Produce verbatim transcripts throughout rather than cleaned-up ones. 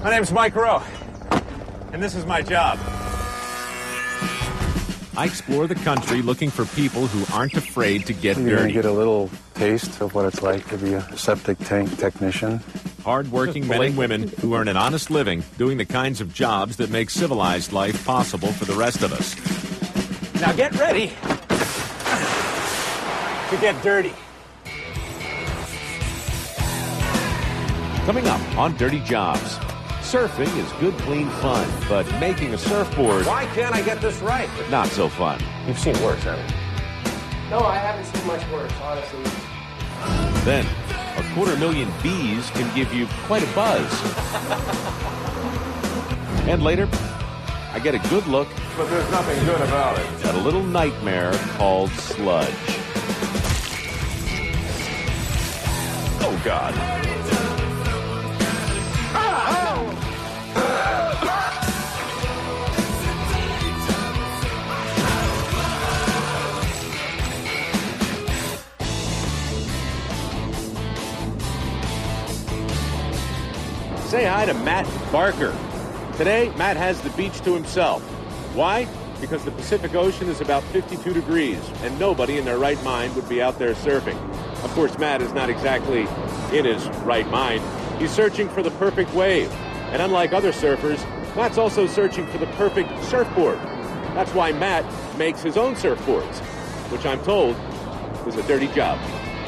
My name's Mike Rowe, and this is my job. I explore the country looking for people who aren't afraid to get You're dirty. going to get a little taste of what it's like to be a septic tank technician. Hard-working men and women who earn an honest living doing the kinds of jobs that make civilized life possible for the rest of us. Now get ready to get dirty. Coming up on Dirty Jobs. Surfing is good, clean fun, but making a surfboard, Why can't I get this right? not so fun. You've seen worse, haven't you? No, I haven't seen much worse, honestly. Then, a quarter million bees can give you quite a buzz. And later, I get a good look But there's nothing good about it. at a little nightmare called sludge. Oh, God. Say hi to Matt Barker. Today, Matt has the beach to himself. Why? Because the Pacific Ocean is about fifty-two degrees, and nobody in their right mind would be out there surfing. Of course, Matt is not exactly in his right mind. He's searching for the perfect wave. And unlike other surfers, Matt's also searching for the perfect surfboard. That's why Matt makes his own surfboards, which I'm told is a dirty job.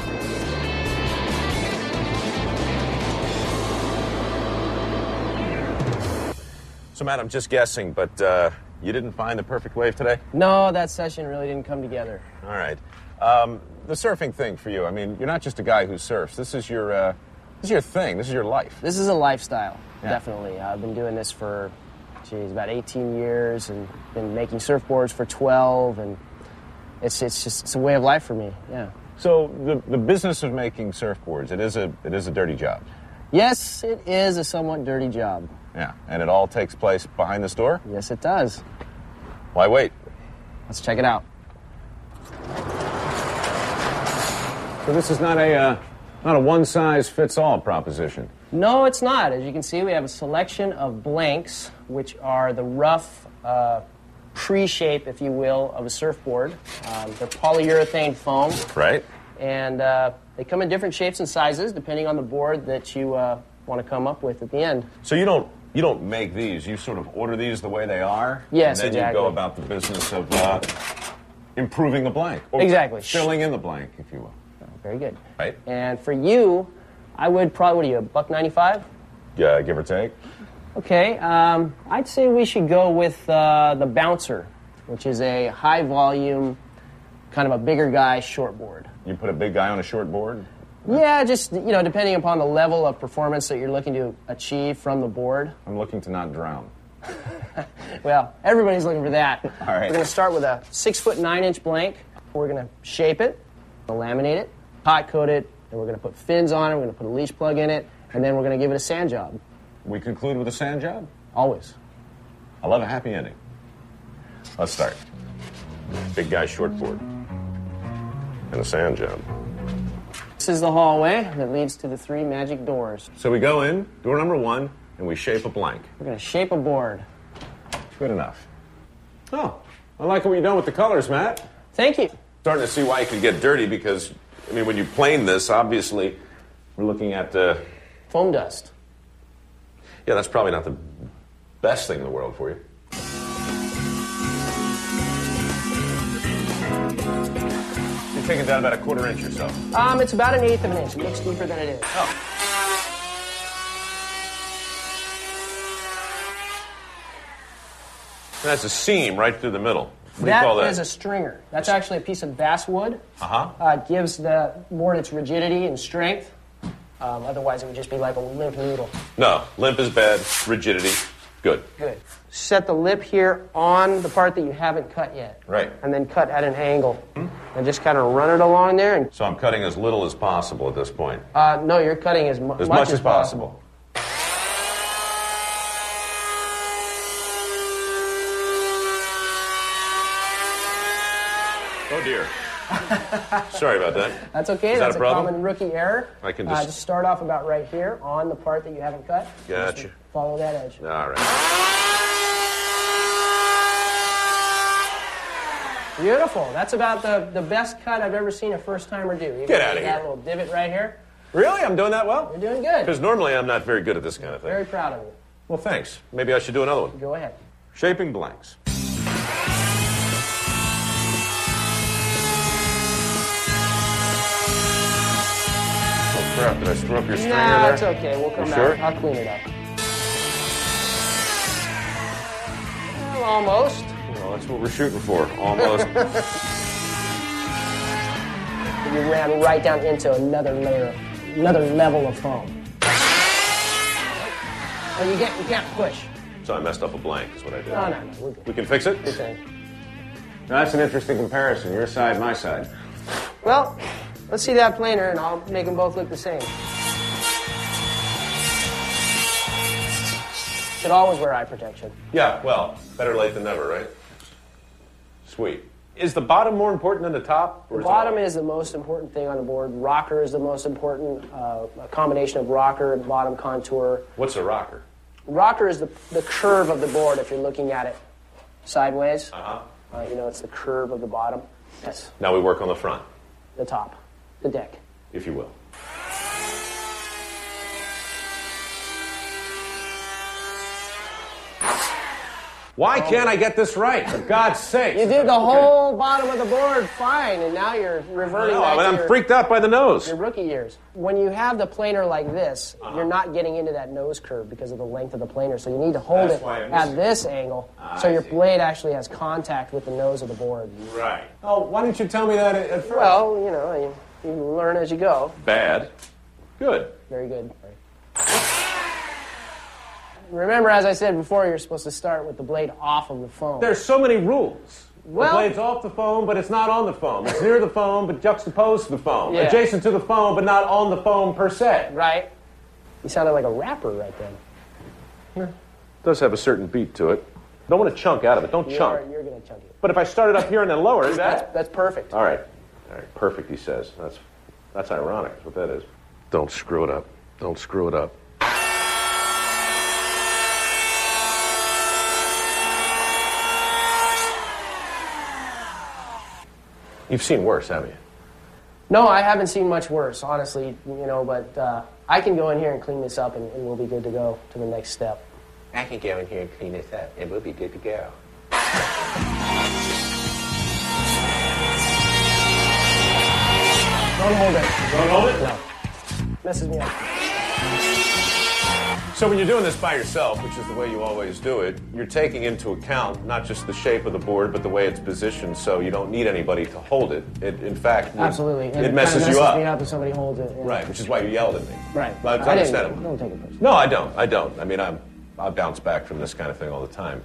So, Matt, I'm just guessing, but uh, you didn't find the perfect wave today? No, that session really didn't come together. All right. Um, the surfing thing for you, I mean, you're not just a guy who surfs. This is your, uh, this is your thing. This is your life. This is a lifestyle, Yeah. definitely. I've been doing this for, geez, about eighteen years, and been making surfboards for twelve, and it's it's just it's a way of life for me. Yeah. So the the business of making surfboards, it is a it is a dirty job. Yes, it is a somewhat dirty job. Yeah, and it all takes place behind the store? Yes, it does. Why wait? Let's check it out. So this is not a uh, not a one size fits all proposition. No, it's not. As you can see, we have a selection of blanks, which are the rough uh, pre-shape, if you will, of a surfboard. Um, they're polyurethane foam, Right? and uh, they come in different shapes and sizes depending on the board that you uh, want to come up with at the end. So you don't you don't make these. You sort of order these the way they are. Yes, and then exactly. you go about the business of uh, improving the blank. Or Exactly. Filling in the blank, if you will. Very good. Right. And for you, I would probably, what are you, a buck ninety-five? Yeah, give or take. Okay, um, I'd say we should go with uh, the Bouncer, which is a high volume, kind of a bigger guy shortboard. You put a big guy on a short board. Yeah, just, you know, depending upon the level of performance that you're looking to achieve from the board. I'm looking to not drown. Well, everybody's looking for that. All right. We're going to start with a six foot nine inch blank. We're going to shape it, laminate it, hot coat it, and we're going to put fins on it. We're going to put a leash plug in it, and then we're going to give it a sand job. We conclude with a sand job. Always. I love a happy ending. Let's start. Big guy shortboard and a sand job. This is the hallway that leads to the three magic doors. So we go in, door number one, and we shape a blank. We're going to shape a board. Good enough. Oh, I like what you've done with the colors, Matt. Thank you. Starting to see why it could get dirty because, I mean, when you plane this, obviously, we're looking at, uh, Foam dust. yeah, that's probably not the best thing in the world for you. You're taking down about a quarter inch or so. Um, it's about an eighth of an inch. It looks deeper than it is. Oh. That's a seam right through the middle. What do you call That that? is a stringer. That's actually a piece of basswood. Uh-huh. Uh, it gives the board its rigidity and strength. Um, otherwise, it would just be like a limp noodle. No, limp is bad, rigidity, good. Good. Set the lip here on the part that you haven't cut yet. Right. And then cut at an angle. Hmm? And just kind of run it along there. And So I'm cutting as little as possible at this point. uh, no, you're cutting as, mu- As much, much as possible. Oh dear. Sorry about that. That's okay. Is that That's a a, problem? common rookie error. I can Uh, just- just start off about right here on the part that you haven't cut. Gotcha. Just follow that edge. All right. Beautiful. That's about the, the best cut I've ever seen a first-timer do. You Get can outta see here. That little divot right here. Really? I'm doing that well? You're doing good. Because normally I'm not very good at this kind of thing. Very proud of you. Well, thanks. Maybe I should do another one. Go ahead. Shaping blanks. Oh, crap. Did I screw up your stringer Nah, there? it's okay. We'll come You back. sure? I'll clean it up. Well, almost. Well, that's what we're shooting for. Almost. You ran right down into another layer, another level of foam. Oh, you get, you can't push. So I messed up a blank is what I did. No, no, no. We're good. We can fix it? Good thing. Now, that's an interesting comparison. Your side, my side. Well, let's see that planer, and I'll make them both look the same. Should always wear eye protection. Yeah, well, better late than never, right? Sweet. Is the bottom more important than the top? The bottom is the most important thing on the board. Rocker is the most important, uh, a combination of rocker and bottom contour. What's a rocker? Rocker is the, the curve of the board if you're looking at it sideways. Uh-huh. Uh, you know, it's the curve of the bottom. Yes, Now we work on the front, the top, the deck. if you will. Why can't I get this right? For God's sake. You did the whole bottom of the board fine, and now you're reverting No, back I mean, to I'm your, freaked out by the nose. your rookie years. When you have the planer like this, Uh-huh. you're not getting into that nose curve because of the length of the planer. So you need to hold That's it why I miss at it. this angle, so I your see. blade actually has contact with the nose of the board. Right. Oh, why didn't you tell me that at first? Well, you know, you, you learn as you go. Bad. Good. Very good. Remember, as I said before, you're supposed to start with the blade off of the foam. There's so many rules. Well- the blade's off the foam, but it's not on the foam. It's near the foam, but juxtaposed to the foam. Yeah. Adjacent to the foam, but not on the foam per se. Right? You sounded like a rapper right then. It does have a certain beat to it. Don't want to chunk out of it. Don't You chunk. are, you're going to chunk it. But if I started up here and then lower, That's, that. that's perfect. All right. All right. Perfect, he says. That's that's ironic. That's what that is. Don't screw it up. Don't screw it up. You've seen worse, haven't you? No, I haven't seen much worse, honestly, you know, but uh, I can go in here and clean this up, and, and we'll be good to go to the next step. I can go in here and clean this up, and we'll be good to go. Don't hold it. Don't hold it? No. Messes me up. So when you're doing this by yourself, which is the way you always do it, you're taking into account not just the shape of the board, but the way it's positioned, so you don't need anybody to hold it. It in fact, would- Absolutely. And it messes kinda you up. me up if somebody holds it. yeah. Right, which is why you yelled at me. Right. But it's I didn't- understandable. Don't take it personally. No, I don't. I don't. I mean, I'm, I bounce back from this kind of thing all the time.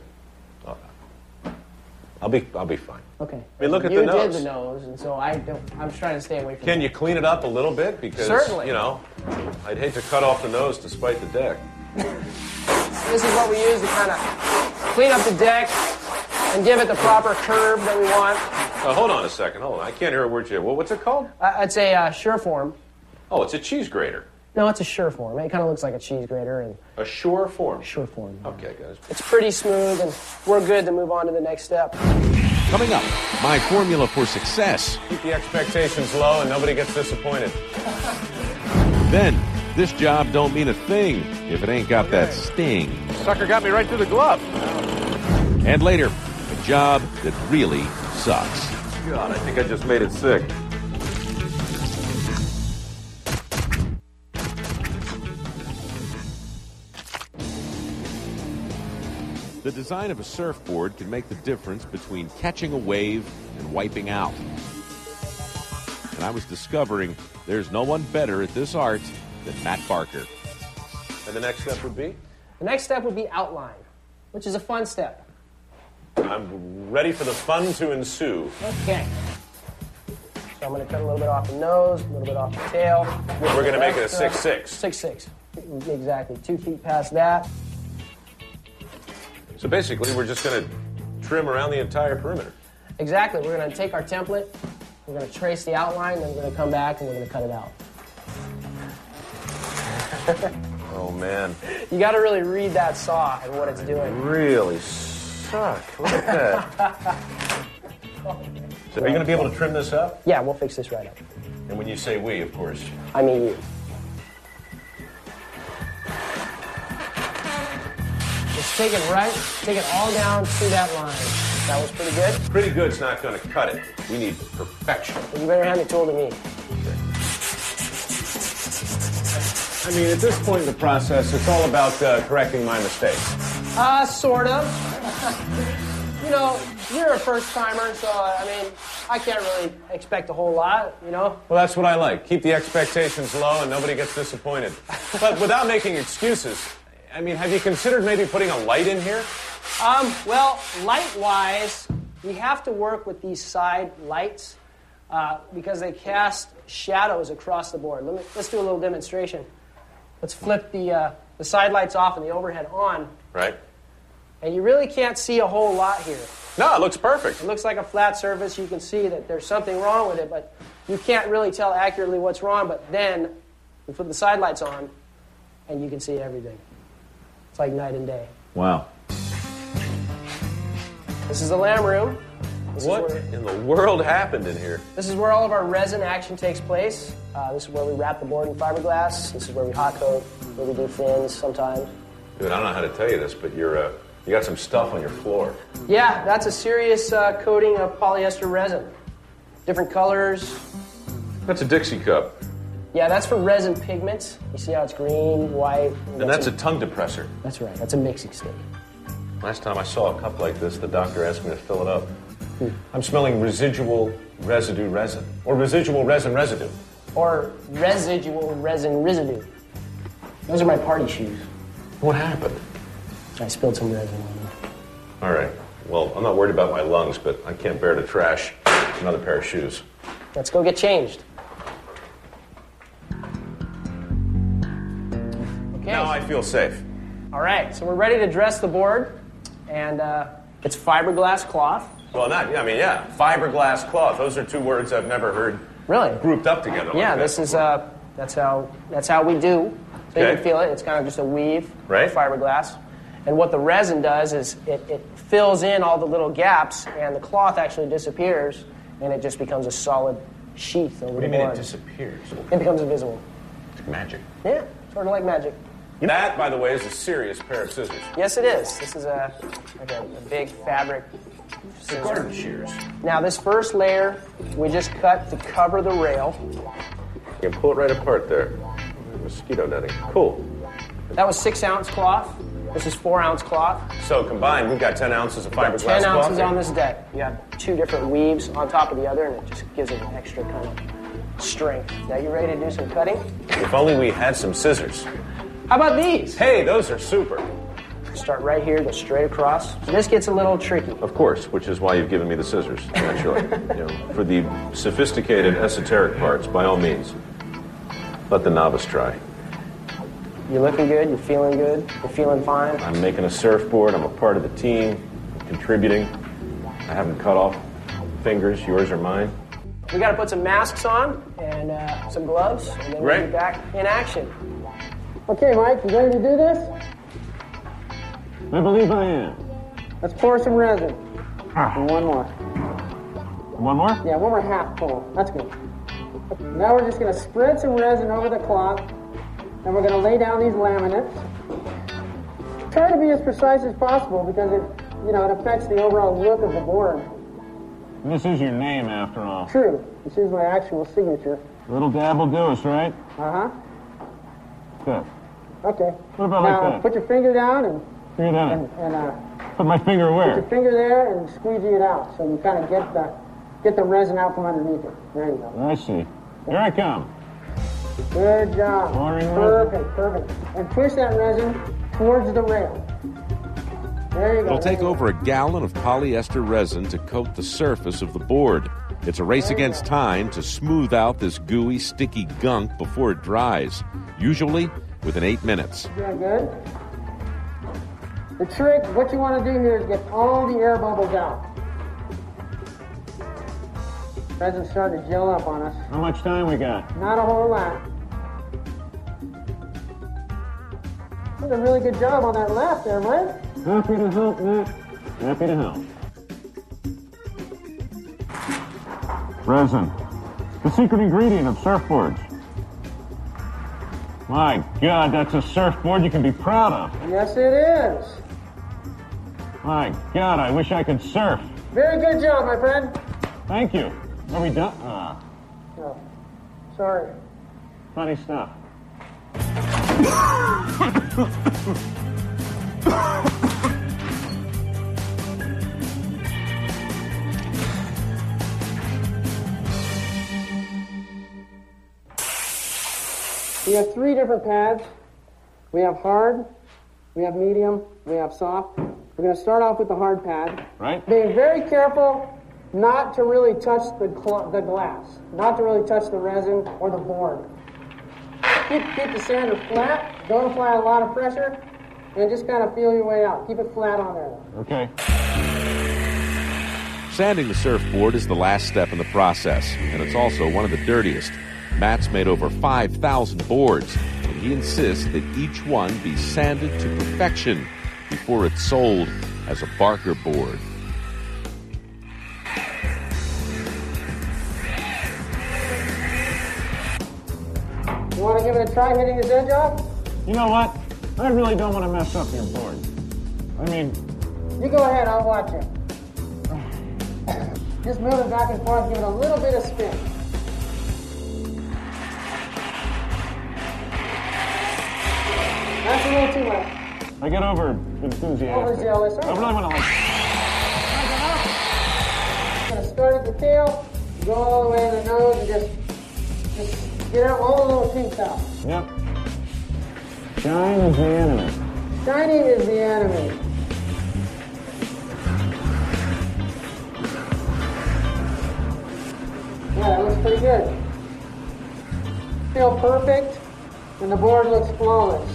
I'll be, I'll be fine. Okay. I mean, look at you the nose. did the nose, and so I don't. I'm trying to stay away from. Can that. you clean it up a little bit? Because, Certainly. you know, I'd hate to cut off the nose to spite the deck. This is what we use to kind of clean up the deck and give it the proper curve that we want. Uh, hold on a second. Hold on. I can't hear a word you. Well, what's it called? Uh, it's a uh, sure form. Oh, it's a cheese grater. No, it's a sure form. It kind of looks like a cheese grater and A sure form. sure form. Okay, guys. It's pretty smooth, and we're good to move on to the next step. Coming up, my formula for success. Keep the expectations low and nobody gets disappointed. Then, this job don't mean a thing if it ain't got that sting. Sucker got me right through the glove. And later, a job that really sucks. God, I think I just made it sick. The design of a surfboard can make the difference between catching a wave and wiping out. And I was discovering there's no one better at this art than Matt Barker. And the next step would be? The next step would be outline, which is a fun step. I'm ready for the fun to ensue. Okay. So I'm going to cut a little bit off the nose, a little bit off the tail. We're going to make it a Extra. six six. Six six. Exactly. Two feet past that. So basically, we're just going to trim around the entire perimeter. Exactly. We're going to take our template, We're going to trace the outline, then we're going to come back and we're going to cut it out. Oh, man. You got to really read that saw and what it's doing. Really suck. Look at that. So are you going to be able to trim this up? Yeah, we'll fix this right up. And when you say we, of course. I mean you. Just take it right, take it all down to that line. That was pretty good. Pretty good's not going to cut it. We need perfection. Well, you better hand the tool to me. I mean, at this point in the process, it's all about uh, correcting my mistakes. Uh, sort of. You know, you're a first-timer, so, uh, I mean, I can't really expect a whole lot, you know? Well, that's what I like. Keep the expectations low and nobody gets disappointed. But without making excuses, I mean, have you considered maybe putting a light in here? Um, well, light-wise, we have to work with these side lights uh, because they cast shadows across the board. Let me, let's do a little demonstration. Let's flip the, uh, the side lights off and the overhead on. Right. And you really can't see a whole lot here. No, it looks perfect. It looks like a flat surface. You can see that there's something wrong with it, but you can't really tell accurately what's wrong. But then you put the side lights on, and you can see everything. It's like night and day. Wow. This is the lamb room. This What is where, in the world happened in here? this is where all of our resin action takes place. Uh, this is where we wrap the board in fiberglass. This is where we hot coat, where we do fins sometimes. Dude, I don't know how to tell you this, but you're uh, you got some stuff on your floor. Yeah, that's a serious uh, coating of polyester resin. Different colors. That's a Dixie cup. Yeah, that's for resin pigments. You see how it's green, white. And that's a tongue depressor. That's right. That's a mixing stick. Last time I saw a cup like this, the doctor asked me to fill it up. Hmm. I'm smelling residual residue resin. Or residual resin residue. Or residual resin residue. Those are my party shoes. What happened? I spilled some resin on them. All right. Well, I'm not worried about my lungs, but I can't bear to trash another pair of shoes. Let's go get changed. Okay. Now I feel safe. All right, so we're ready to dress the board. And uh, it's fiberglass cloth. Well, not, I mean, yeah, fiberglass cloth. Those are two words I've never heard Really? grouped up together. Yeah, like this that is, before. uh, that's how, that's how we do. So you Okay. can feel it. It's kind of just a weave Right. of fiberglass. And what the resin does is it, it fills in all the little gaps, and the cloth actually disappears, and it just becomes a solid sheath over What do the you mean it board. disappears? It becomes invisible. It's magic. Yeah, sort of like magic. That, by the way, is a serious pair of scissors. Yes, it is. This is a, like a, a big fabric They're garden shears. Now, this first layer, we just cut to cover the rail. You can pull it right apart there. Mosquito netting. Cool. That was six ounce cloth. This is four ounce cloth. So combined, we've got ten ounces of fiberglass Ten cloth. ounces here. on this deck. You have two different weaves on top of the other, and it just gives it an extra kind of strength. Now, you ready to do some cutting? If only we had some scissors. How about these? Hey, those are super. Start right here, go straight across. This gets a little tricky. Of course, which is why you've given me the scissors, naturally. You know, for the sophisticated, esoteric parts, by all means, let the novice try. You're looking good, you're feeling good, you're feeling fine. I'm making a surfboard. I'm a part of the team, contributing. I haven't cut off fingers, yours or mine. We got to put some masks on and uh, some gloves, and then Right. we'll be back in action. Okay, Mike, you ready to do this? I believe I am. Let's pour some resin. And one more. One more? Yeah, one more half full. That's good. Now we're just going to spread some resin over the cloth, and we're going to lay down these laminates. Try to be as precise as possible because it, you know, it affects the overall look of the board. This is your name, after all. True. This is my actual signature. Little dab will do us, right? Uh-huh. Good. Okay. What about now, like that? put your finger down and, Finger down. and, and uh, Put my finger put your where? finger there and squeegee it out so you kind of get the, get the resin out from underneath it. There you go. I see. Here I come. Good job. Pouring Perfect, perfect. And push that resin towards the rail. There you go. It'll take there you over a gallon of polyester resin to coat the surface of the board. It's a race against time to smooth out this gooey, sticky gunk before it dries, usually within eight minutes. go. Doing good. The trick, what you want to do here is get all the air bubbles out. Resin's starting to gel up on us. How much time we got? Not a whole lot. Did a really good job on that lap there, Mike. Happy to help, Matt. Happy to help. Resin, the secret ingredient of surfboards. My God, that's a surfboard you can be proud of. Yes, it is. My God, I wish I could surf. Very good job, my friend. Thank you. Are we done? Ah, Oh, sorry. funny stuff. We have three different pads. We have hard, we have medium, we have soft. We're going to start off with the hard pad. Right? Being very careful not to really touch the, cl- the glass, not to really touch the resin or the board. Keep, keep the sander flat, don't apply a lot of pressure, and just kind of feel your way out. Keep it flat on there. Okay. Sanding the surfboard is the last step in the process, and it's also one of the dirtiest. Matt's made over five thousand boards, and he insists that each one be sanded to perfection before it's sold as a Barker board. You want to give it a try hitting this edge off? You know what? I really don't want to mess up your board. I mean, You go ahead, I'll watch it. Just move it back and forth, give it a little bit of spin. That's a little too much. I get over enthusiastic. Overzealous. I really want to like. I'm going to start at the tail, go all the way to the nose, and just, just get out all the little kinks out. Yep. Shine is the enemy. Shining is the enemy. Yeah, that looks pretty good. Feel perfect, and the board looks flawless.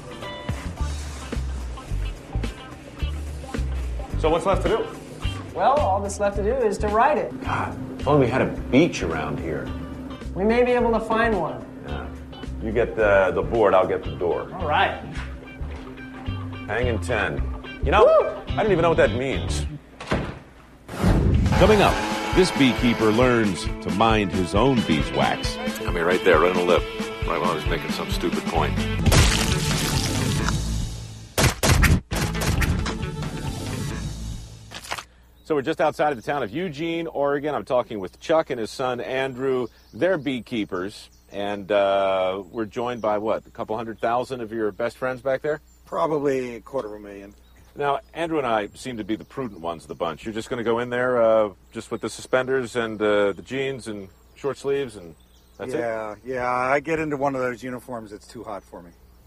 So what's left to do? Well, all that's left to do is to ride it. God, if only we had a beach around here. We may be able to find one. Yeah. You get the, the board, I'll get the door. All right. Hanging ten. You know, Woo! I don't even know what that means. Coming up, this beekeeper learns to mind his own beeswax. I mean, right there, right on the lip, right while I was making some stupid point. So we're just outside of the town of Eugene, Oregon. I'm talking with Chuck and his son, Andrew. They're beekeepers, and uh, we're joined by, what, a couple hundred thousand of your best friends back there? Probably a quarter of a million. Now, Andrew and I seem to be the prudent ones of the bunch. You're just going to go in there uh, just with the suspenders and uh, the jeans and short sleeves, and that's yeah, it? Yeah, yeah. I get into one of those uniforms that's too hot for me.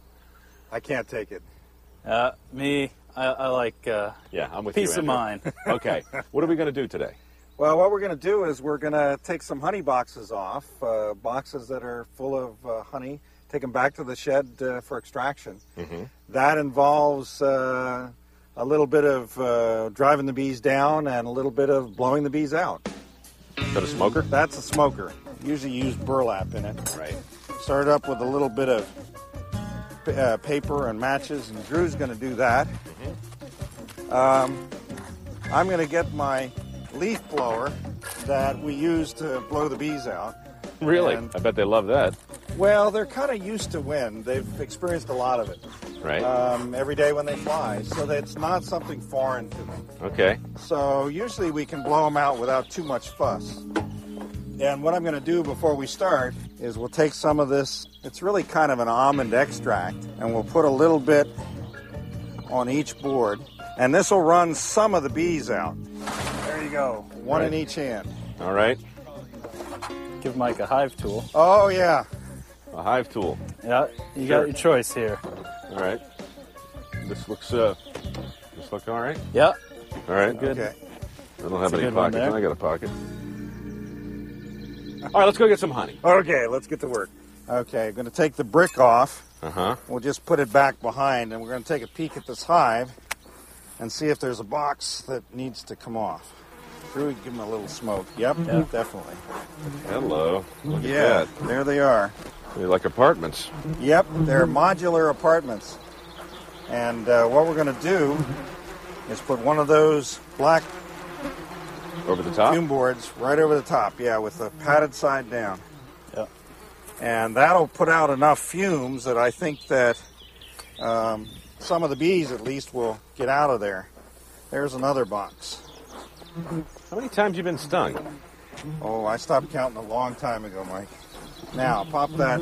I can't take it. Uh, me, I, I like uh, yeah, I'm with peace you, of mind. Okay, what are we going to do today? Well, what we're going to do is we're going to take some honey boxes off, uh, boxes that are full of uh, honey, take them back to the shed uh, for extraction. Mm-hmm. That involves uh, a little bit of uh, driving the bees down and a little bit of blowing the bees out. Is that a smoker? That's a smoker. Usually use burlap in it. Right. Start up with a little bit of uh, paper and matches, and Drew's going to do that. Mm-hmm. Um, I'm going to get my leaf blower that we use to blow the bees out. Really? And, I bet they love that. well, they're kind of used to wind. They've experienced a lot of it. Right. Um, every day when they fly, so that it's not something foreign to them. Okay. So usually we can blow them out without too much fuss. And what I'm going to do before we start is we'll take some of this, it's really kind of an almond extract, and we'll put a little bit on each board, and this will run some of the bees out. There you go, one Right. in each hand. All right. Give Mike a hive tool. Oh, yeah. A hive tool. Yeah, you Sure. got your choice here. All right. This looks, uh, this look all right? Yeah, All right. good. Okay. I don't have That's a any good one pockets. there. I got a pocket. All right, let's go get some honey. Okay, let's get to work. Okay, I'm going to take the brick off. Uh-huh. We'll just put it back behind, and we're going to take a peek at this hive and see if there's a box that needs to come off. through, give them a little smoke. Yep, Yeah. definitely. Hello. Look Yeah, at that. there they are. They're like apartments. Yep, they're modular apartments. And uh, what we're going to do is put one of those black Over the top? fume boards right over the top, yeah, with the padded side down. Yeah. And that'll put out enough fumes that I think that um, some of the bees, at least, will get out of there. There's another box. How many times have you been stung? Oh, I stopped counting a long time ago, Mike. Now, pop that.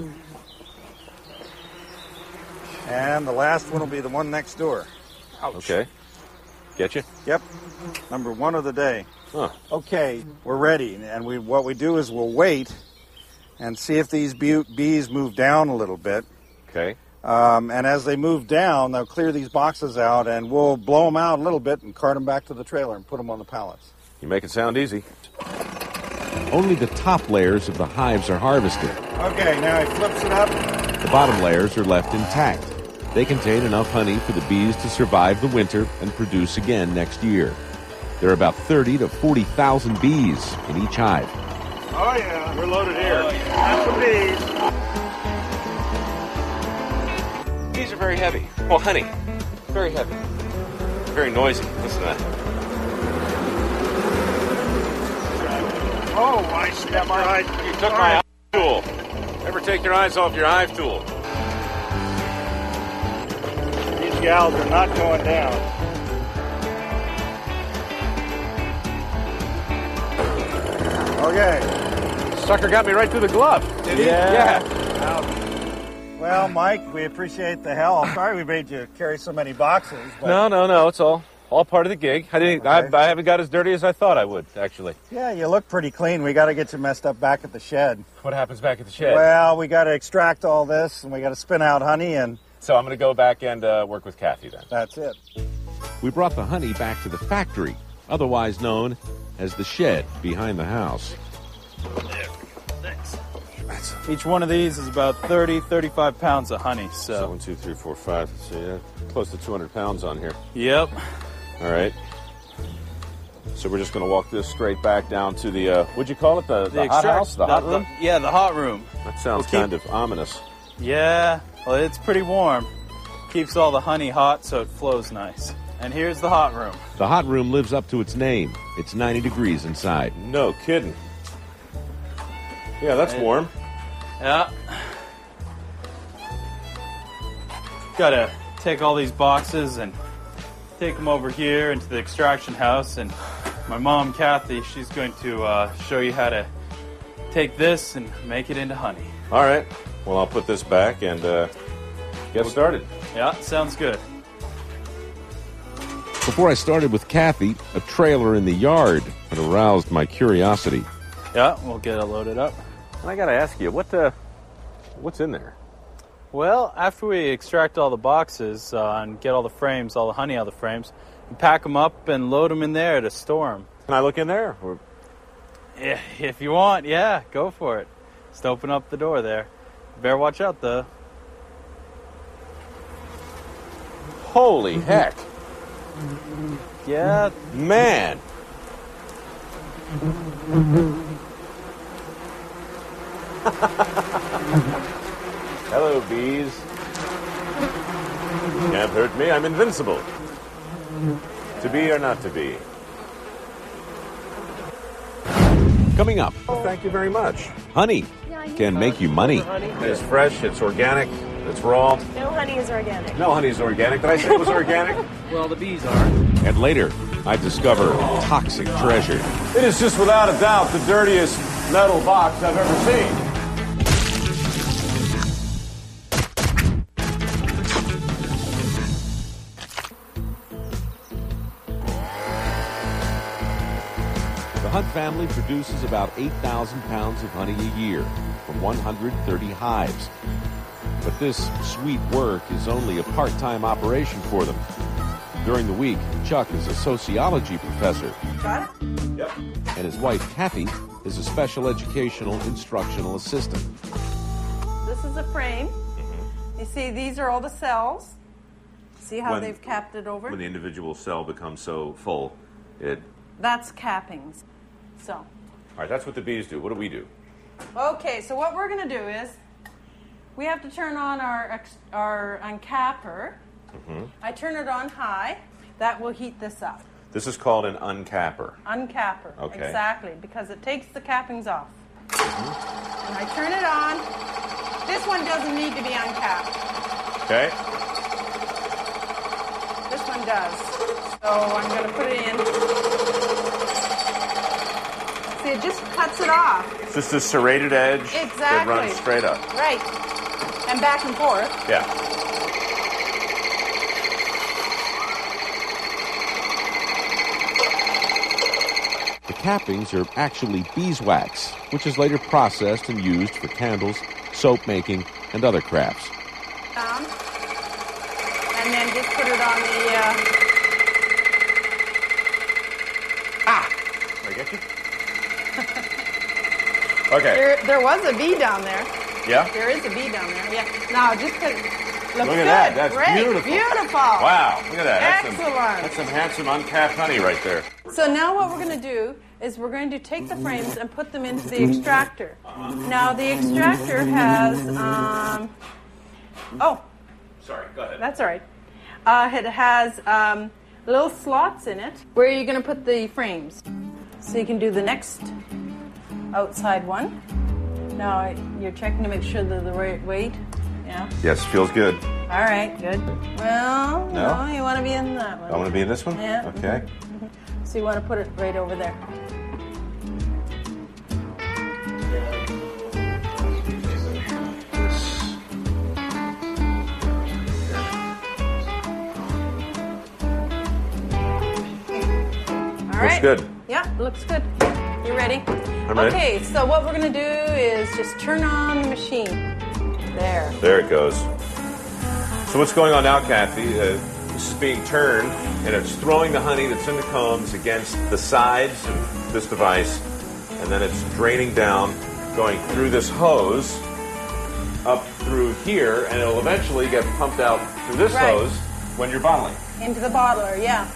And the last one will be the one next door. Ouch. Okay. Get you? Yep. Number one of the day. Huh. Okay, we're ready. And we what we do is we'll wait and see if these bu- bees move down a little bit. Okay. Um, and as they move down, they'll clear these boxes out, and we'll blow them out a little bit and cart them back to the trailer and put them on the pallets. You make it sound easy. Only the top layers of the hives are harvested. Okay, now he flips it up. The bottom layers are left intact. They contain enough honey for the bees to survive the winter and produce again next year. There are about thirty to forty thousand bees in each hive. Oh, yeah. We're loaded here. That's the bees. Bees are very heavy. Well, honey, very heavy. Very noisy. Listen to that. Oh, I stepped right. You took my hive tool. Never take your eyes off your hive tool. These gals are not going down. Okay. Sucker got me right through the glove. Did he? Yeah. Well, Mike, we appreciate the help. Sorry we made you carry so many boxes. But No, no, no. It's all all part of the gig. I didn't. Okay. I, I haven't got as dirty as I thought I would. Actually. Yeah, you look pretty clean. We got to get you messed up back at the shed. What happens back at the shed? Well, we got to extract all this, and we got to spin out honey, and So I'm going to go back and uh, work with Kathy then. that's it. We brought the honey back to the factory, otherwise known as the shed behind the house. Each one of these is about thirty, thirty-five pounds of honey. So So, one, two, three, four, five. Let's see, yeah, close to two hundred pounds on here. yep. All right. So we're just going to walk this straight back down to the, uh, what'd you call it? The, the, hot extract- house? The hot the- room? yeah, the hot room. That sounds We'll keep- kind of ominous. Yeah, well, it's pretty warm. Keeps all the honey hot so it flows nice. And here's the hot room. The hot room lives up to its name. It's ninety degrees inside. No kidding. Yeah, that's Right. warm. Yeah. Gotta take all these boxes and take them over here into the extraction house. And my mom, Kathy, she's going to uh, show you how to take this and make it into honey. All right. Well, I'll put this back and uh, get started. Yeah, sounds good. Before I started with Kathy, a trailer in the yard had aroused my curiosity. Yeah, we'll get it loaded up. And I got to ask you, what uh, what's in there? Well, after we extract all the boxes uh, and get all the frames, all the honey out of the frames, we pack them up and load them in there to store them. Can I look in there? Or... Yeah, if you want, yeah, go for it. Just open up the door there. Better watch out, though. Holy heck. Yeah, Man. Hello, bees. Can't hurt me. I'm invincible. To be or not to be? Coming up, Thank you very much. honey can make you money. It's fresh, it's organic, it's raw. No honey is organic. No honey is organic. Did I say it was organic? well, the bees are. And later, I discover toxic treasure. It is just without a doubt the dirtiest metal box I've ever seen. The Hunt family produces about eight thousand pounds of honey a year from one hundred thirty hives. But this sweet work is only a part-time operation for them. During the week, Chuck is a sociology professor. Got it? Yep. And his wife, Kathy, is a special educational instructional assistant. This is a frame. You see, these are all the cells. See how When- they've capped it over? When the individual cell becomes so full, it That's cappings. So. All right, that's what the bees do. What do we do? Okay, so what we're going to do is we have to turn on our ex- our uncapper. Mm-hmm. I turn it on high. That will heat this up. This is called an uncapper. Uncapper. Okay. Exactly, because it takes the cappings off. Mm-hmm. And I turn it on. This one doesn't need to be uncapped. Okay. This one does. So I'm going to put it in. See, it just cuts it off. It's just a serrated edge Exactly. that runs straight up. Right. And back and forth. Yeah. The cappings are actually beeswax, which is later processed and used for candles, soap making, and other crafts. Down. And then just put it on the... Uh... Ah! Did I get you? Okay. There, there was a bee down there. Yeah? There is a bee down there, yeah. Now, just put it... Looks Look at good. that. That's Great. beautiful. Beautiful. Wow. Look at that. That's Excellent. Some, that's some handsome uncapped honey right there. So now what we're going to do is we're going to take the frames and put them into the extractor. Now, the extractor has... Um, oh. Sorry, go ahead. That's all right. Uh, it has um, little slots in it. Where are you going to put the frames? So you can do the next outside one. Now, you're checking to make sure they're the right weight. Yeah. Yes, feels good. All right, good. Well, No? no, you want to be in that one. I want to be in this one? Yeah. Okay. Mm-hmm. So you want to put it right over there. All Looks right. good. Yeah, looks good. You ready? I'm ready. Okay, so what we're going to do is just turn on the machine. There. There it goes. So what's going on now, Kathy? Uh, this is being turned, and it's throwing the honey that's in the combs against the sides of this device, and then it's draining down, going through this hose, up through here, and it'll eventually get pumped out through this Right. hose when you're bottling. Into the bottler, yeah.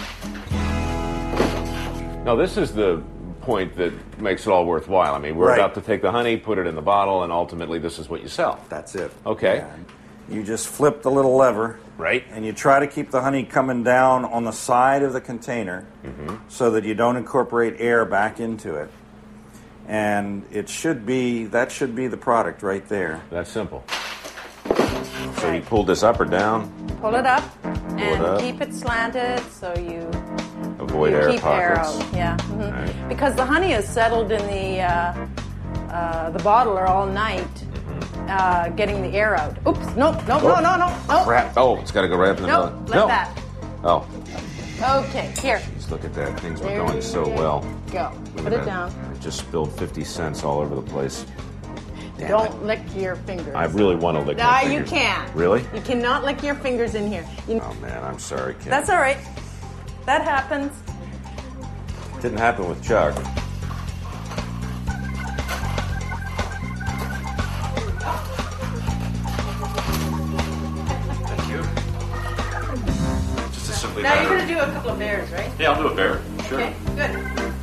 Now, this is the point that makes it all worthwhile. I mean, we're Right. about to take the honey, put it in the bottle, and ultimately this is what you sell. That's it. Okay. Yeah. You just flip the little lever. Right. And you try to keep the honey coming down on the side of the container Mm-hmm. so that you don't incorporate air back into it. And it should be, that should be the product right there. That's simple. So you pull this up or down, Pull it up and up. keep it slanted so you, avoid you air keep air pockets. out. Yeah. mhm. All right. Because the honey is settled in the uh, uh, the bottler all night, uh, getting the air out. Oops! No! No! No! No! No! No! Crap. Oh, it's got to go right up in the No! middle. Let no. that. Oh, Okay. Here. just look at that. Things were There going so you well. Go. Look Put at it that. down. I just spilled fifty cents all over the place. Damn Don't it. lick your fingers. I really want to lick No, my you fingers. can't. Really? You cannot lick your fingers in here. You, Oh, man, I'm sorry, Kim. That's all right. That happens. Didn't happen with Chuck. Thank you. Just a simply Now matter you're of- going to do a couple of bears, right? Yeah, I'll do a bear. Sure. Okay. Good.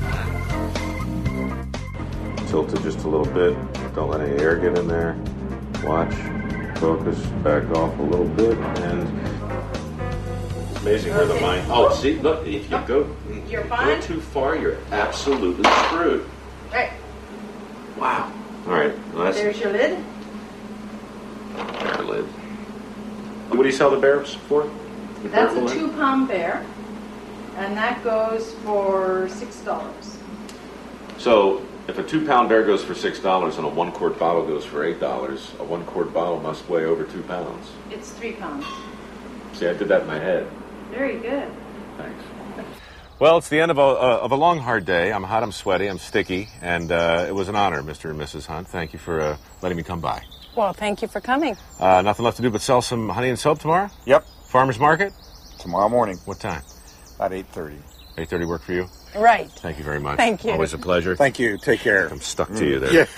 Tilt it just a little bit. Don't let any air get in there. Watch. Focus. Back off a little bit. And it's amazing where the Okay. mind... Oh, see? Look, if you go, You're go fine. too far, you're absolutely screwed. Right. Wow. All right. Well, that's There's your lid. bear lid. What do you sell the bears for? The That's purple a lid? two-pound bear, and that goes for six dollars. So if a two-pound bear goes for six dollars and a one-quart bottle goes for eight dollars, a one-quart bottle must weigh over two pounds. It's three pounds. See, I did that in my head. Very good. Thanks. Well, it's the end of a, uh, of a long, hard day. I'm hot, I'm sweaty, I'm sticky, and uh, it was an honor, Mister and Missus Hunt. Thank you for uh, letting me come by. Well, thank you for coming. Uh, nothing left to do but sell some honey and soap tomorrow? Yep. Farmer's market? Tomorrow morning, What time? about eight thirty. eight thirty work for you? Right. Thank you very much. Thank you. Always a pleasure. Thank you. Take care. I'm stuck to you there.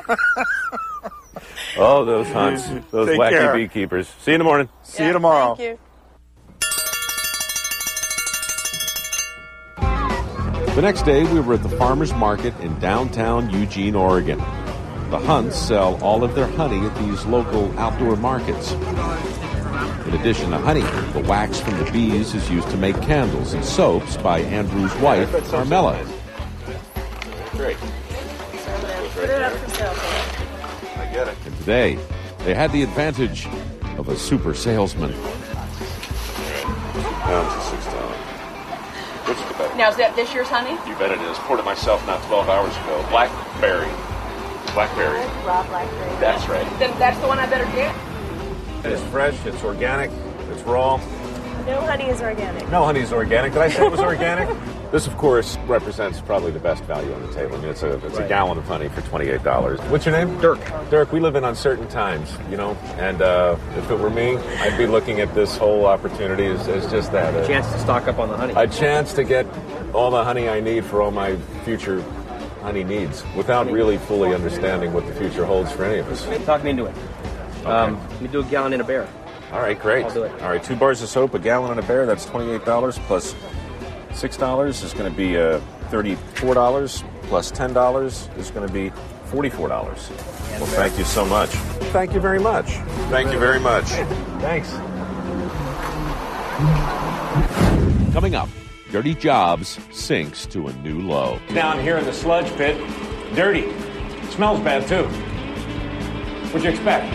Oh, those hunts. Those Take wacky care. beekeepers. See you in the morning. See you tomorrow. Thank you. The next day, we were at the farmer's market in downtown Eugene, Oregon. The Hunts sell all of their honey at these local outdoor markets. In addition to honey, the wax from the bees is used to make candles and soaps by Andrew's wife, Carmela. Great. Put it up for sale. I get it. And today, they had the advantage of a super salesman. Pounds of six dollars. Which is the better? Now, is that this year's honey? You bet it is. Poured it myself not twelve hours ago. Blackberry. Blackberry. Raw blackberry. That's right. Then that's the one I better get. It's fresh, it's organic, it's raw. No honey is organic. No honey is organic. Did I say it was organic? This, of course, represents probably the best value on the table. I mean, it's a it's Right. a gallon of honey for twenty-eight dollars. What's your name? Dirk. Dirk, we live in uncertain times, you know, and uh, if it were me, I'd be looking at this whole opportunity as, as just that. A chance to stock up on the honey. A chance to get all the honey I need for all my future honey needs without really fully understanding what the future holds for any of us. Talk me into it. Um, let me do a gallon in a bear. All right, great. I'll do it. All right, two bars of soap, a gallon and a bear, that's twenty-eight dollars plus six dollars is going to be uh, thirty-four dollars plus ten dollars is going to be forty-four dollars. Well, thank you so much. Thank you very much. Thank you very much. Thanks. Coming up, Dirty Jobs sinks to a new low. Down here in the sludge pit, dirty. It smells bad, too. What'd you expect?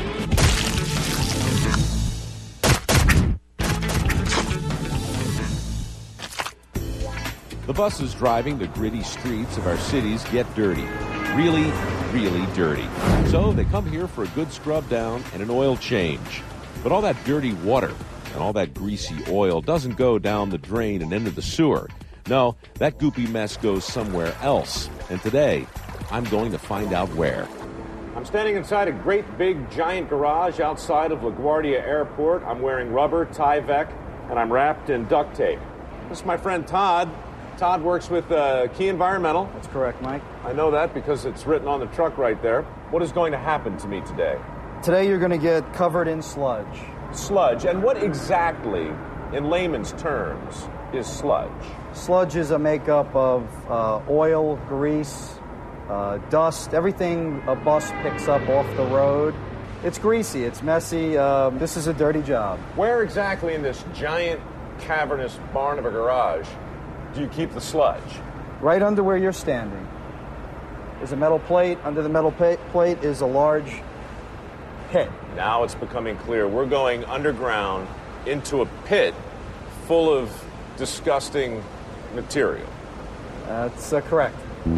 The buses driving the gritty streets of our cities get dirty. Really, really dirty. So they come here for a good scrub down and an oil change. But all that dirty water and all that greasy oil doesn't go down the drain and into the sewer. No, that goopy mess goes somewhere else. And today, I'm going to find out where. I'm standing inside a great big giant garage outside of LaGuardia Airport. I'm wearing rubber, Tyvek, and I'm wrapped in duct tape. This is my friend Todd. Todd works with uh, Key Environmental. That's correct, Mike. I know that because it's written on the truck right there. What is going to happen to me today? Today you're going to get covered in sludge. Sludge. And what exactly, in layman's terms, is sludge? Sludge is a makeup of uh, oil, grease, uh, dust, everything a bus picks up off the road. It's greasy, it's messy. Um, this is a dirty job. Where exactly in this giant, cavernous barn of a garage do you keep the sludge? Right under where you're standing. There's a metal plate. Under the metal pa- plate is a large pit. Now it's becoming clear. We're going underground into a pit full of disgusting material. That's uh, correct.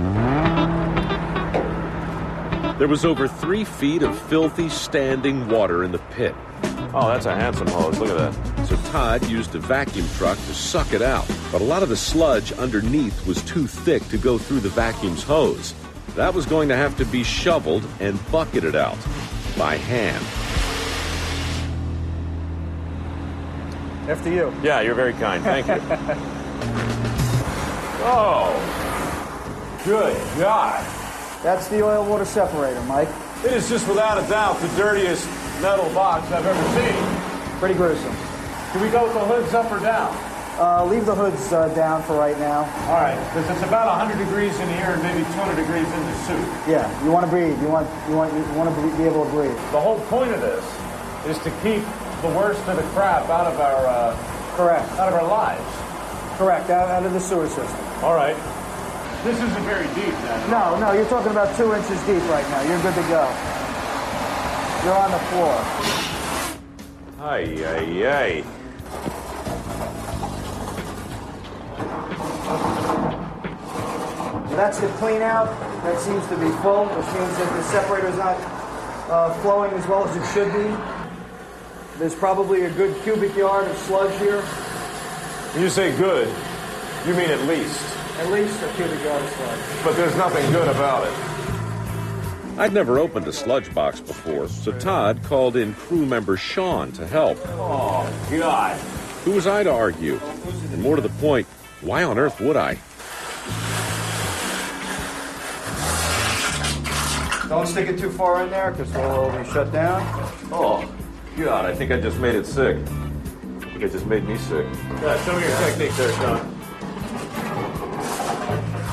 There was over three feet of filthy standing water in the pit. Oh, that's a handsome hose. Look at that. So Todd used a vacuum truck to suck it out. But a lot of the sludge underneath was too thick to go through the vacuum's hose. That was going to have to be shoveled and bucketed out by hand. After you. Yeah, you're very kind. Thank you. Oh, good God. That's the oil water separator, Mike. It is just without a doubt the dirtiest metal box I've ever seen. Pretty gruesome. Do we go with the hoods up or down? Uh, leave the hoods uh, down for right now. All right, because it's about one hundred degrees in here and maybe two hundred degrees in the suit. Yeah, you want to breathe. You want you want you want to be able to breathe. The whole point of this is to keep the worst of the crap out of our uh, correct out of our lives. Correct, out, out of the sewer system. All right. This isn't very deep, then. No, no, you're talking about two inches deep right now. You're good to go. You're on the floor. Ay, ay, ay. That's the clean out. That seems to be full, which means that the separator is not uh, flowing as well as it should be. There's probably a good cubic yard of sludge here. When you say good, you mean at least. At least a cubic yard of sludge. But there's nothing good about it. I'd never opened a sludge box before, so Todd called in crew member Sean to help. Oh, God. Who was I to argue? And more to the point, why on earth would I? Don't stick it too far in there, because we'll be shut down. Oh, God, I think I just made it sick. I think I just made me sick. Yeah, show me your technique there, Sean.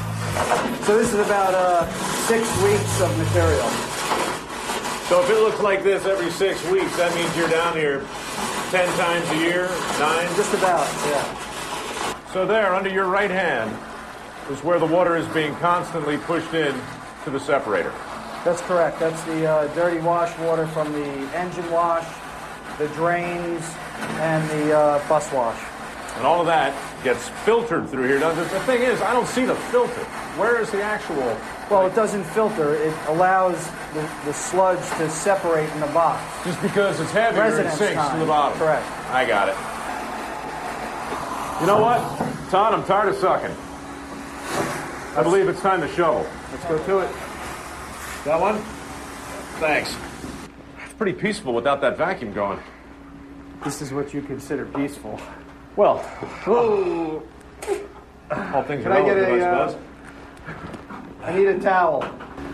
So this is about uh, six weeks of material. So if it looks like this every six weeks, that means you're down here ten times a year, nine? Just about, yeah. So there, under your right hand, is where the water is being constantly pushed in to the separator. That's correct. That's the uh, dirty wash water from the engine wash, the drains, and the uh, bus wash. And all of that gets filtered through here, doesn't it? The thing is, I don't see the filter. Where is the actual... Well, it doesn't filter. It allows the, the sludge to separate in the box. Just because it's heavier, Residence it sinks time. to the bottom. Correct. I got it. You know what, Todd, I'm tired of sucking. I believe it's time to shovel. Let's go to it. Got one? Thanks. It's pretty peaceful without that vacuum going. This is what you consider peaceful. Well, oh. all things Can are I get relative, a, I uh, suppose. I need a towel.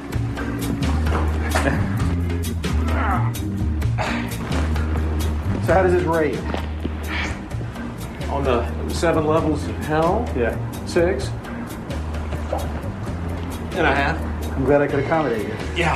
So how does it rate? On the seven levels of hell? Yeah. Six. And a half. I'm glad I could accommodate you. Yeah.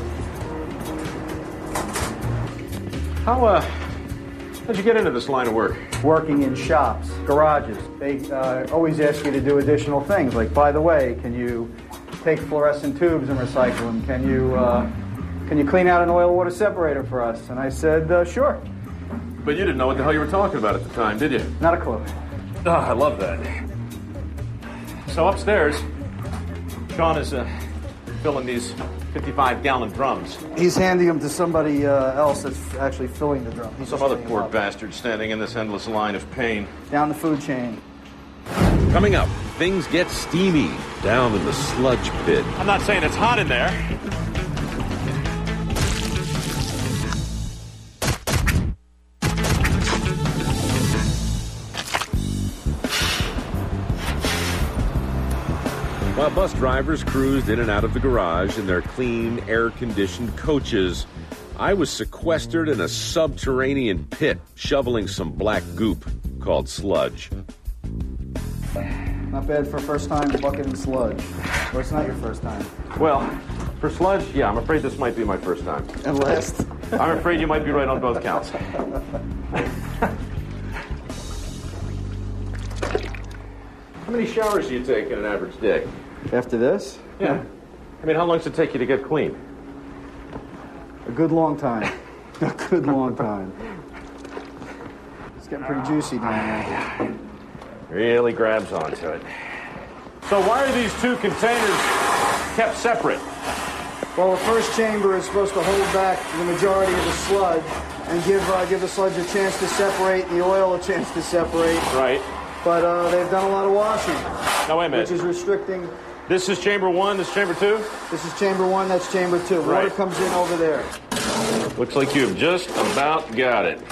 How, uh, how'd you get into this line of work? Working in shops, garages. They uh, always ask you to do additional things. Like, by the way, can you take fluorescent tubes and recycle them? Can you, uh, can you clean out an oil water separator for us? And I said, uh, sure. But you didn't know what the hell you were talking about at the time, did you? Not a clue. Oh, I love that. So upstairs, Sean is uh, filling these fifty-five gallon drums. He's handing them to somebody uh, else that's actually filling the drum. He's Some other poor bastard standing in this endless line of pain. Down the food chain. Coming up, things get steamy down in the sludge pit. I'm not saying it's hot in there. While bus drivers cruised in and out of the garage in their clean, air-conditioned coaches, I was sequestered in a subterranean pit, shoveling some black goop called sludge. Not bad for first time bucketing sludge. Or it's not your first time. Well, for sludge, yeah, I'm afraid this might be my first time. And last. I'm afraid you might be right on both counts. How many showers do you take in an average day? After this? Yeah. I mean, how long does it take you to get clean? A good long time. A good long time. It's getting pretty juicy down there. Really grabs onto it. So why are these two containers kept separate? Well, the first chamber is supposed to hold back the majority of the sludge and give uh, give the sludge a chance to separate and the oil a chance to separate. Right. But uh, they've done a lot of washing. No, wait a minute. Which is restricting. This is chamber one, this is chamber two? This is chamber one, that's chamber two. Water Right. comes in over there. Looks like you've just about got it.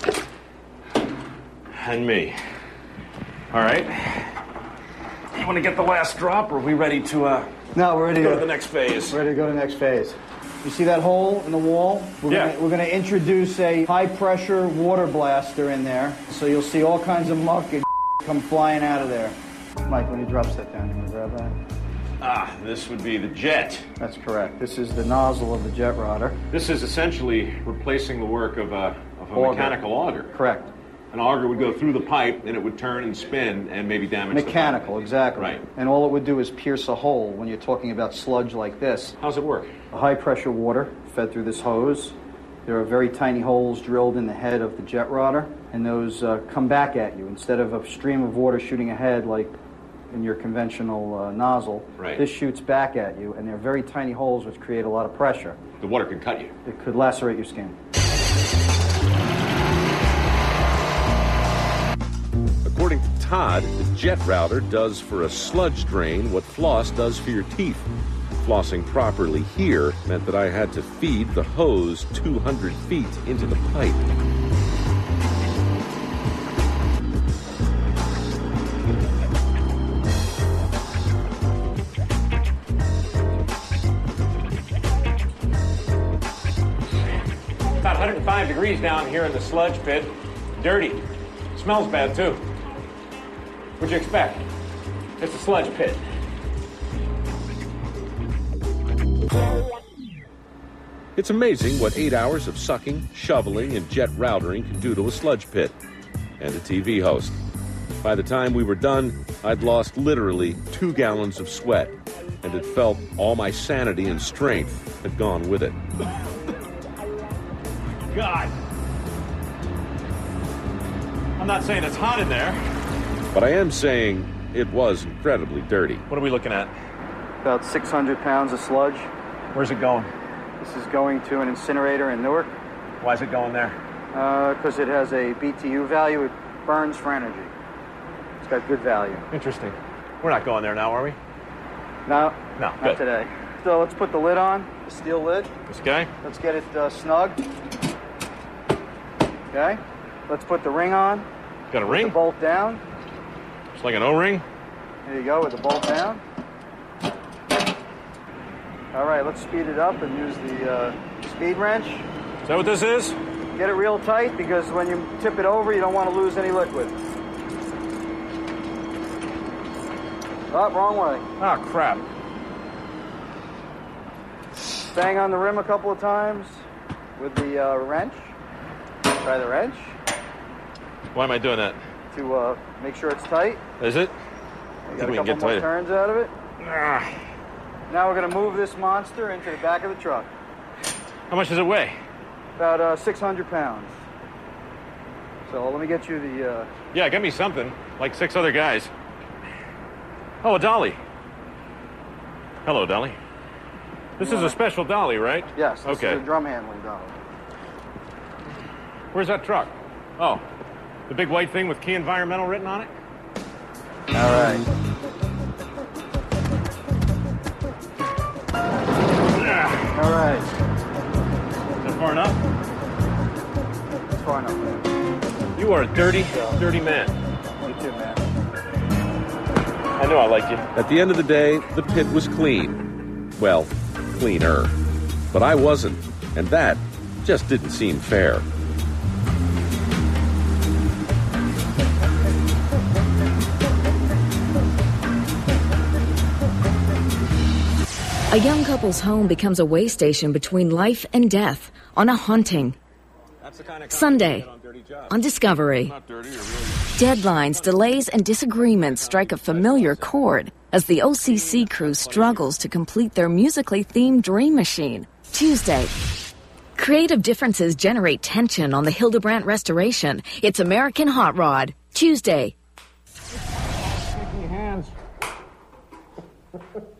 And me. All right. You want to get the last drop, or are we ready to uh, No, we're ready go to to the next phase? We're ready to go to the next phase. You see that hole in the wall? We're Yeah. Gonna, we're going to introduce a high-pressure water blaster in there, so you'll see all kinds of muck and come flying out of there. Mike, when you drop that down, you want to grab that? Ah, this would be the jet. That's correct. This is the nozzle of the jet rodder. This is essentially replacing the work of a, of a Auger. mechanical auger. Correct. An auger would go through the pipe, and it would turn and spin and maybe damage Mechanical, the pipe. exactly. Right. And all it would do is pierce a hole when you're talking about sludge like this. How's it work? A high-pressure water fed through this hose. There are very tiny holes drilled in the head of the jet rodder, and those uh, come back at you. Instead of a stream of water shooting ahead like in your conventional uh, nozzle, Right. this shoots back at you, and they're very tiny holes which create a lot of pressure. The water can cut you. It could lacerate your skin. According to Todd, the jet router does for a sludge drain what floss does for your teeth. Flossing properly here meant that I had to feed the hose two hundred feet into the pipe. About one hundred five degrees down here in the sludge pit. Dirty. Smells bad, too. What'd you expect? It's a sludge pit. It's amazing what eight hours of sucking, shoveling, and jet routering can do to a sludge pit. And a T V host. By the time we were done, I'd lost literally two gallons of sweat, and it felt all my sanity and strength had gone with it. God. I'm not saying it's hot in there. But I am saying it was incredibly dirty. What are we looking at? About six hundred pounds of sludge. Where's it going? This is going to an incinerator in Newark. Why is it going there? Because uh, it has a B T U value. It burns for energy. It's got good value. Interesting. We're not going there now, are we? No. No, not good. today. So let's put the lid on, the steel lid. This guy? Let's get it uh, snug. Okay. Let's put the ring on. Got a put ring? The bolt down. It's like an O-ring? There you go, with the bolt down. All right, let's speed it up and use the uh, speed wrench. Is that what this is? Get it real tight because when you tip it over, you don't want to lose any liquid. Oh, wrong way. Oh, crap. Bang on the rim a couple of times with the uh, wrench. Try the wrench. Why am I doing that? To uh, make sure it's tight. Is it? You got a couple more tighter. turns out of it. Ah. Now we're going to move this monster into the back of the truck. How much does it weigh? About uh, six hundred pounds. So let me get you the... Uh... Yeah, get me something. Like six other guys. Oh, a dolly. Hello, dolly. This is a special dolly, right? Yes, this okay. is a drum handling dolly. Where's that truck? Oh, the big white thing with Key Environmental written on it? All right. All right. Is that far enough? It's far enough. You are a dirty, dirty man. You too, man. I know I like you. At the end of the day, the pit was clean. Well, cleaner. But I wasn't, and that just didn't seem fair. A young couple's home becomes a way station between life and death on a haunting. Sunday on Discovery. Deadlines, delays, and disagreements strike a familiar chord as the O C C crew struggles to complete their musically themed Dream Machine. Tuesday. Creative differences generate tension on the Hildebrandt restoration. It's American Hot Rod. Tuesday. Shaking hands.